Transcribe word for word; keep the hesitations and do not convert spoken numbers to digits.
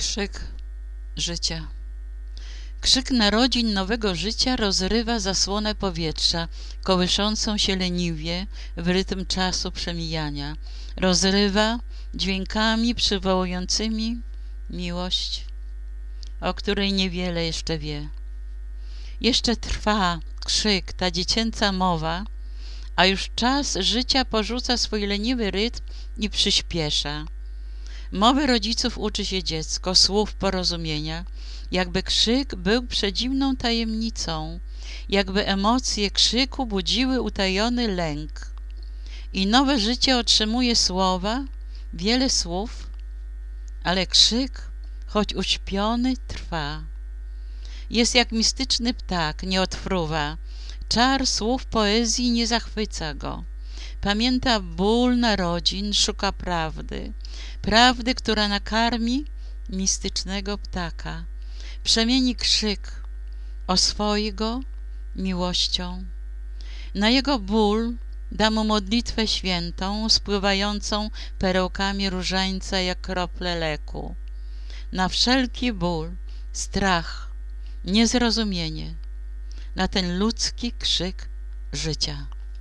Krzyk życia. Krzyk narodzin nowego życia rozrywa zasłonę powietrza, kołyszącą się leniwie w rytm czasu przemijania. Rozrywa dźwiękami przywołującymi miłość, o której niewiele jeszcze wie. Jeszcze trwa krzyk, ta dziecięca mowa, a już czas życia porzuca swój leniwy rytm i przyspiesza. Mowy rodziców uczy się dziecko, słów porozumienia, jakby krzyk był przedziwną tajemnicą, jakby emocje krzyku budziły utajony lęk. I nowe życie otrzymuje słowa, wiele słów, ale krzyk, choć uśpiony, trwa. Jest jak mistyczny ptak, nie odfruwa. Czar słów poezji nie zachwyca go. Pamięta ból narodzin, szuka prawdy. Prawdy, która nakarmi mistycznego ptaka. Przemieni krzyk, oswoi go miłością. Na jego ból da mu modlitwę świętą, spływającą perełkami różańca jak krople leku. Na wszelki ból, strach, niezrozumienie, na ten ludzki krzyk życia.